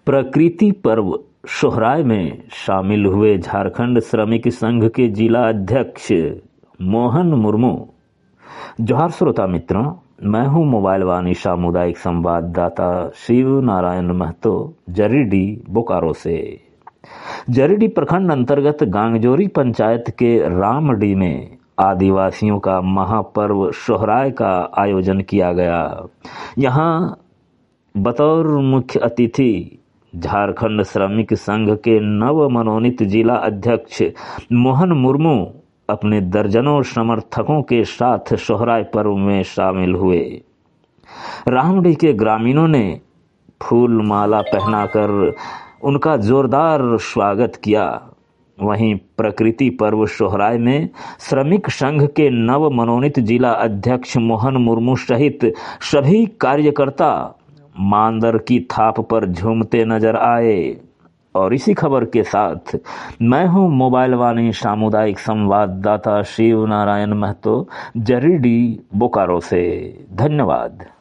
प्रकृति पर्व सोहराय में शामिल हुए झारखंड श्रमिक संघ के जिला अध्यक्ष मोहन मुर्मू। जोहार श्रोता मित्रों, मैं हूं मोबाइल वाणी सामुदायिक संवाददाता शिव नारायण महतो जरीडी बोकारो से। जरीडी प्रखंड अंतर्गत गांगजोरी पंचायत के रामडी में आदिवासियों का महापर्व सोहराय का आयोजन किया गया। यहां बतौर मुख्य अतिथि झारखंड श्रमिक संघ के नव मनोनीत जिला अध्यक्ष मोहन मुर्मू अपने दर्जनों समर्थकों के साथ सोहराय पर्व में शामिल हुए। रामडी के ग्रामीणों ने फूल माला पहनाकर उनका जोरदार स्वागत किया। वहीं प्रकृति पर्व सोहराय में श्रमिक संघ के नव मनोनीत जिला अध्यक्ष मोहन मुर्मू सहित सभी कार्यकर्ता मांदर की थाप पर झूमते नजर आए। और इसी खबर के साथ मैं हूं मोबाइल वाणी सामुदायिक संवाददाता शिव नारायण महतो जरीडी बोकारो से। धन्यवाद।